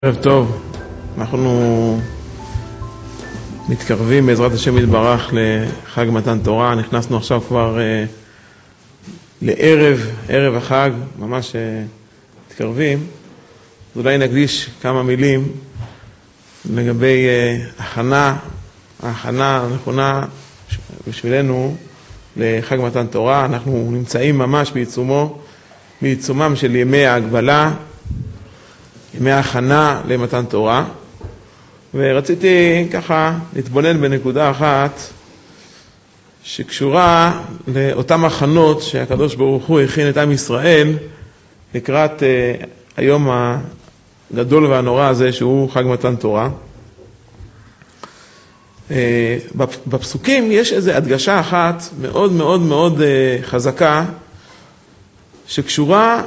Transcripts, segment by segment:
ערב טוב, אנחנו מתקרבים בעזרת השם יתברך לחג מתן תורה. נכנסנו עכשיו כבר ערב החג, ממש מתקרבים. אז אולי נקדיש כמה מילים לגבי ההכנה הנכונה בשבילנו לחג מתן תורה. אנחנו נמצאים ממש בעיצומם של ימי ההגבלה, ימי ההכנה למתן תורה, ורציתי ככה להתבונן בנקודה אחת שקשורה לאותם הכנות שהקדוש ברוך הוא הכין את עם ישראל לקראת היום הגדול והנורא הזה שהוא חג מתן תורה. בפסוקים יש איזו הדגשה אחת מאוד מאוד מאוד חזקה שקשורה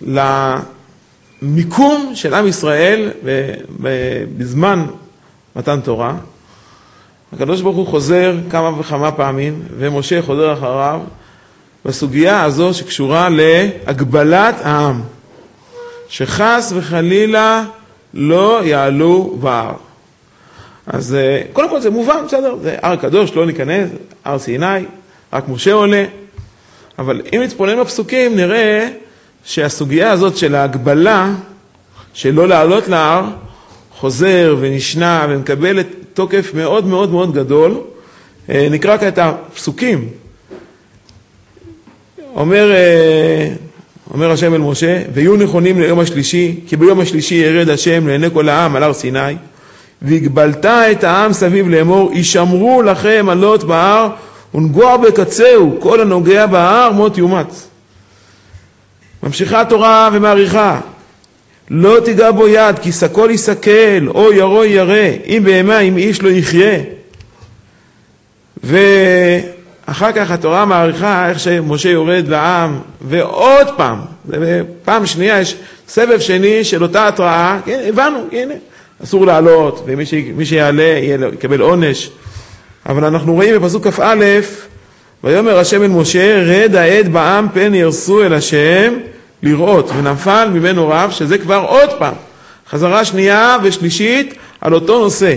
מיקום של עם ישראל בזמן מתן תורה. הקדוש ברוך הוא חוזר כמה וכמה פעמים, ומשה חוזר אחריו בסוגיה הזו שקשורה להגבלת העם, שחס וחלילה לא יעלו בהר. אז קודם כל זה מובן, בסדר, זה הר קדוש, לא ניכנס, הר סיני, רק משה עולה. אבל אם נתבונן בפסוקים נראה שהסוגיה הזאת של ההגבלה, שלא לעלות להר, חוזר ונשנה ומקבלת תוקף מאוד מאוד מאוד גדול. נקרא כאן את הפסוקים. אומר השם אל משה, ויהיו נכונים ליום השלישי, כי ביום השלישי ירד השם לעיני כל העם על הר סיני, והגבלת את העם סביב לאמור, ישמרו לכם עלות בהר, ונגוע בקצהו, כל הנוגע בהר מות יומת. ממשיכה התורה ומעריכה, לא תיגע בו יד, כי סקול יסקל, או ירו ירא, אם בהמה, אם איש לא יחיה. ואחר כך התורה מעריכה איך שמשה יורד לעם, ועוד פעם שנייה יש סבב שני של אותה התראה. כן, הבנו, הנה, אסור לעלות, ומי שיעלה יקבל עונש. אבל אנחנו רואים בפסוק כ"א, ויאמר השם אל משה, רד העד בעם פן ירסו אל השם לראות, ונפל ממנו רב, שזה כבר עוד פעם חזרה שנייה ושלישית על אותו נושא.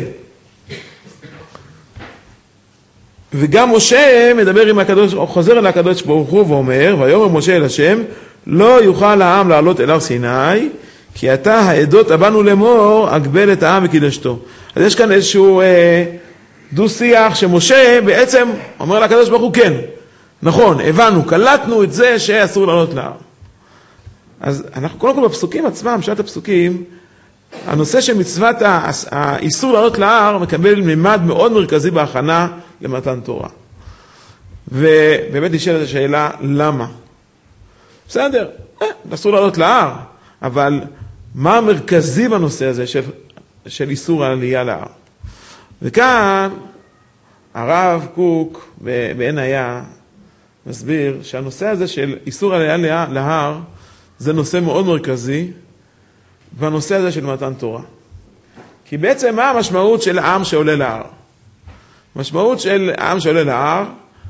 וגם משה מדבר עם הקדוש, חוזר אל הקדוש ברוך הוא ואומר, ויאמר משה אל השם, לא יוכל העם לעלות אל הר סיני, כי אתה העדות הבנו לאמור, אגבל את העם וקידשתו. אז יש כאן איזשהו דו שיח שמשה בעצם אומר לקדוש ברוך הוא, כן, נכון, הבנו, קלטנו את זה שאסור לעלות להר. אז אנחנו קודם כל בפסוקים עצמם, בשעת הפסוקים, הנושא של מצוות האיסור לעלות להר מקבל ממד מאוד מרכזי בהכנה למתן תורה. ובאמת נשאלת השאלה, למה? בסדר, אסור לעלות להר, אבל מה המרכזי בנושא הזה של איסור העלייה להר? וכאן הרב קוק בעין היה מסביר שהנושא הזה של איסור העלייה להר זה נושא מאוד מרכזי בנושא הזה של מתן תורה. כי בעצם מה המשמעות של העם שעולה להר? המשמעות של העם שעולה להר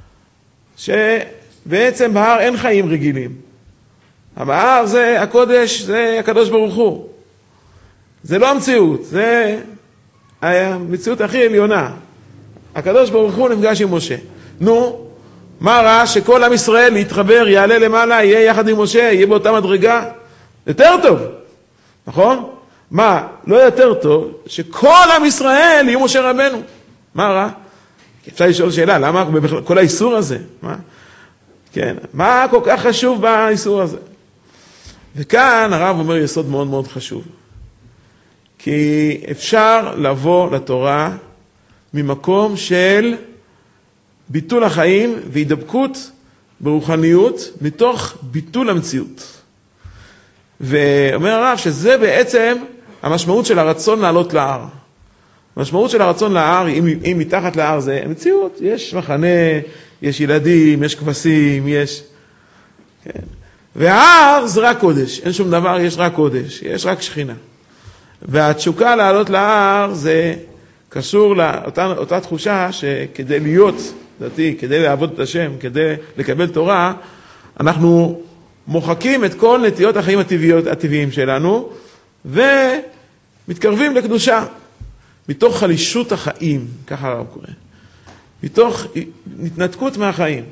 שבעצם בהר אין חיים רגילים. בהר זה הקודש, זה הקדוש ברוך הוא. זה לא המציאות, זה המציאות הכי עליונה. הקדוש ברוך הוא נפגש עם משה. נו, מה רע שכל עם ישראל יתחבר, יעלה למעלה, יהיה יחד עם משה, יהיה באותה מדרגה? יותר טוב, נכון? מה, לא יותר טוב שכל עם ישראל יהיו משה רבנו? מה רע? אפשר לשאול שאלה, למה כל האיסור הזה? כן, מה כל כך חשוב באיסור הזה? וכאן הרב אומר יסוד מאוד מאוד חשוב. כי אפשר לבוא לתורה ממקום של ביטול החיים והידבקות ברוחניות מתוך ביטול המציאות. ואומר הרב שזה בעצם המשמעות של הרצון לעלות להר. המשמעות של הרצון להר, אם מתחת להר זה המציאות, יש מחנה, יש ילדים, יש כבשים, יש... כן. וההר זה רק קודש, אין שום דבר, יש רק קודש, יש רק שכינה. והתשוקה לעלות להר זה קשור לאותה תחושה שכדי להיות דתי, כדי לעבוד את השם, כדי לקבל תורה, אנחנו מוחקים את כל נטיות החיים הטבעיים שלנו, מתקרבים לקדושה, מתוך חלישות החיים, ככה הרב קורא, מתוך התנתקות מהחיים.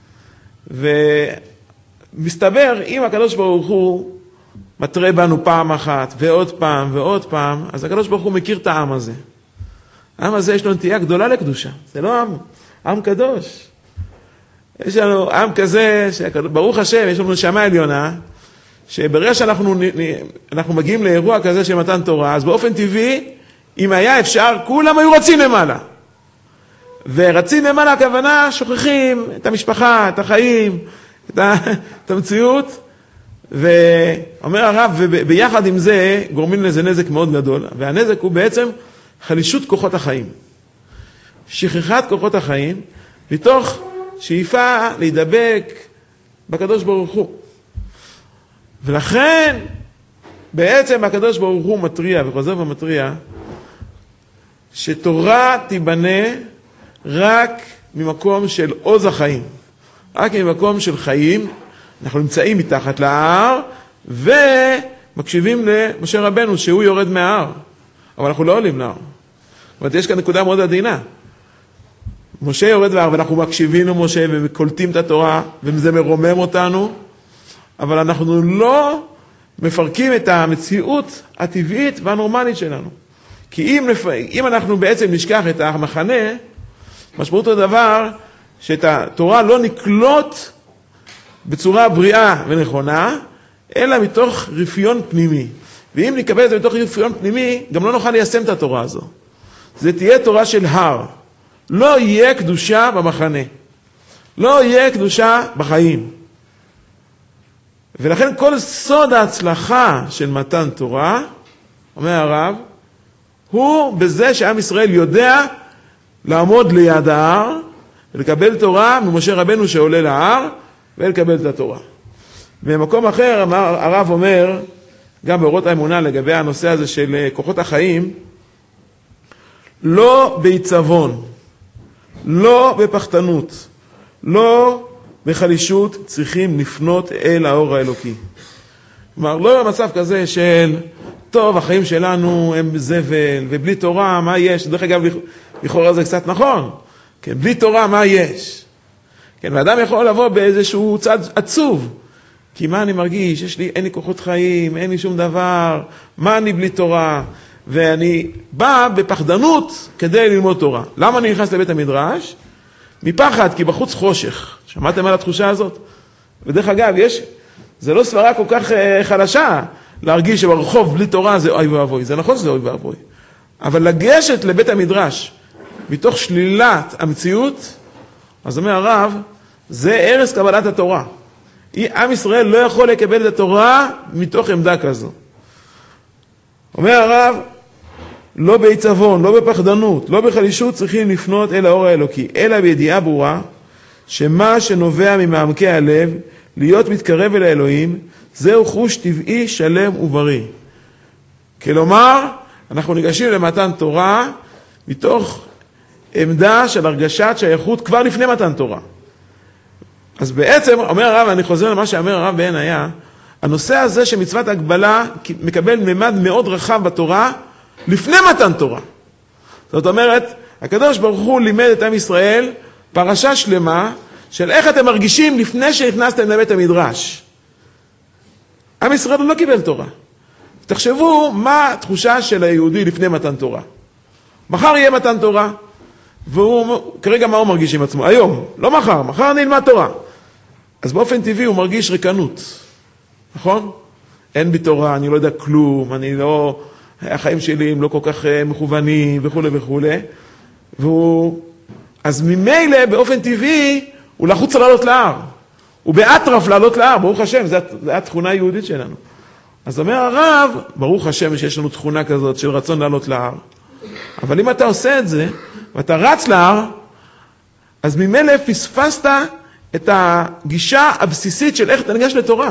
ומסתבר, אם הקדוש ברוך הוא מטרה בנו פעם אחת, ועוד פעם ועוד פעם, אז הקדוש ברוך הוא מכיר את העם הזה. העם הזה יש לו נטייה גדולה לקדושה, זה לא עם קדוש. יש לנו עם כזה, ברוך השם, יש לנו נשמה עליונה, שברגע שאנחנו מגיעים לאירוע כזה של מתן תורה, אז באופן טבעי, אם היה אפשר, כולם היו רצים למעלה. ורצים למעלה, הכוונה, שוכחים את המשפחה, את החיים, את המציאות, ואומר הרב, וביחד עם זה, גורמים לזה נזק מאוד גדול, והנזק הוא בעצם חלישות כוחות החיים. שכחת כוחות החיים, מתוך שאיפה להידבק בקדוש ברוך הוא. ולכן, בעצם הקדוש ברוך הוא מטריע, וחוזר ומטריע, שתורה תיבנה רק ממקום של עוז החיים. רק ממקום של חיים, אנחנו נמצאים מתחת להר, ומקשיבים למשה רבנו שהוא יורד מההר. אבל אנחנו לא עולים להר. זאת אומרת, יש כאן נקודה מאוד עדינה. משה יורד מההר, ואנחנו מקשיבים למשה וקולטים את התורה, וזה מרומם אותנו, אבל אנחנו לא מפרקים את המציאות הטבעית והנורמלית שלנו. כי אם אנחנו בעצם נשכח את המחנה, משמעות הדבר שאת התורה לא נקלוט בצורה בריאה ונכונה, אלא מתוך רפיון פנימי. ואם נקבל את זה מתוך רפיון פנימי, גם לא נוכל ליישם את התורה הזו. זה תהיה תורה של הר. לא יהיה קדושה במחנה. לא יהיה קדושה בחיים. ולכן כל סוד ההצלחה של מתן תורה, אומר הרב, הוא בזה שעם ישראל יודע לעמוד ליד ההר, ולקבל תורה ממשה רבנו שעולה להר, ולקבל את התורה. במקום אחר הרב אומר, גם באורות האמונה לגבי הנושא הזה של כוחות החיים, לא בעיצבון, לא בפחתנות, לא בחלישות צריכים לפנות אל האור האלוקי. כלומר, לא במצב כזה של, טוב, החיים שלנו הם זבל, ובלי תורה, מה יש? דרך אגב, לכאורה זה קצת נכון. כן, בלי תורה, מה יש? כן, ואדם יכול לבוא באיזשהו צד עצוב. כי מה אני מרגיש? אין לי כוחות חיים, אין לי שום דבר. מה אני בלי תורה? ואני בא בפחדנות כדי ללמוד תורה. למה אני נכנס לבית המדרש? מפחד, כי בחוץ חושך. שמעתם על התחושה הזאת? ודרך אגב, זה לא סברה כל כך חלשה להרגיש שברחוב בלי תורה זה אוי ואבוי. זה נכון שזה אוי ואבוי. אבל לגשת לבית המדרש מתוך שלילת המציאות, אז אומר הרב, זה ערש קבלת התורה. עם ישראל לא יכול לקבל את התורה מתוך עמדה כזו. אומר הרב, לא בעיצבון, לא בפחדנות, לא בחלישות צריכים לפנות אל האור האלוקי, אלא בידיעה ברורה, שמה שנובע ממעמקי הלב, להיות מתקרב אל האלוהים, זהו חוש טבעי, שלם ובריא. כלומר, אנחנו ניגשים למתן תורה, מתוך עמדה של הרגשת שייכות כבר לפני מתן תורה. אז בעצם, אומר הרב, אני חוזר למה שאומר הרב בעין היה, הנושא הזה שמצוות הגבלה מקבל ממד מאוד רחב בתורה, לפני מתן תורה. זאת אומרת, הקדוש ברוך הוא לימד את עם ישראל פרשה שלמה של איך אתם מרגישים לפני שנכנסתם לבית המדרש. עם ישראל לא קיבל תורה. תחשבו מה התחושה של היהודי לפני מתן תורה. מחר יהיה מתן תורה, והוא, כרגע מה הוא מרגיש עם עצמו? היום, לא מחר, מחר נלמד תורה. אז באופן טבעי הוא מרגיש ריקנות, נכון? אין בי תורה, אני לא יודע כלום, החיים שלי הם לא כל כך מכוונים וכו' וכו'. אז ממילא באופן טבעי הוא לחוץ לעלות להר. הוא באטרף לעלות להר, ברוך השם, זה התכונה היהודית שלנו. אז אומר הרב, ברוך השם שיש לנו תכונה כזאת של רצון לעלות להר. אבל אם אתה עושה את זה, ואתה רץ להר, אז ממילא פספסת את הגישה הבסיסית של איך אתה ניגש לתורה.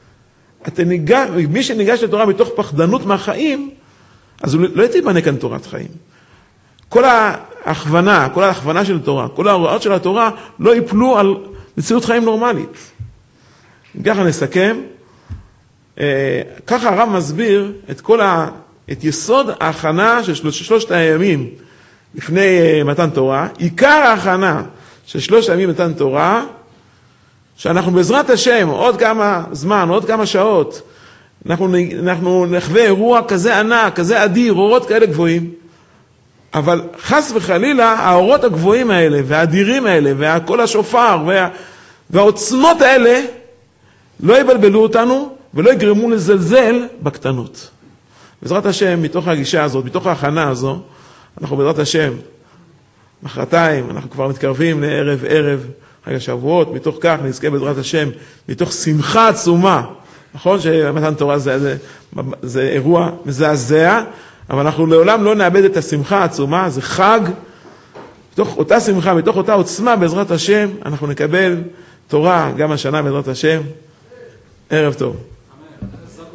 מי שניגש לתורה מתוך פחדנות מהחיים, אז הוא לא יתיבנה כאן תורת חיים. כל ההכוונה של התורה, כל ההוראות של התורה לא ייפלו על מציאות חיים נורמלית. ככה נסכם. ככה הרב מסביר את כל את יסוד ההכנה של שלושת הימים לפני מתן תורה, עיקר ההכנה של 3 ימים מתן תורה, שאנחנו בעזרת השם עוד כמה זמן, עוד כמה שעות, אנחנו נחווה אירוע כזה ענק, כזה אדיר, אורות כאלה גבוהים, אבל חס וחלילה האורות הגבוהים האלה והאדירים האלה והקול השופר והעוצמות האלה לא יבלבלו אותנו ולא יגרמו לזלזל בקטנות. בעזרת השם, מתוך הגישה הזאת, מתוך ההכנה הזו, אנחנו בעזרת השם, מחרתיים, אנחנו כבר מתקרבים לערב חג השבועות, מתוך כך נזכה בעזרת השם, מתוך שמחה עצומה, נכון שמתן תורה זה אירוע מזעזע, אבל אנחנו לעולם לא נאבד את השמחה העצומה, זה חג, מתוך אותה שמחה, מתוך אותה עוצמה בעזרת השם, אנחנו נקבל תורה גם השנה בעזרת השם. ערב טוב.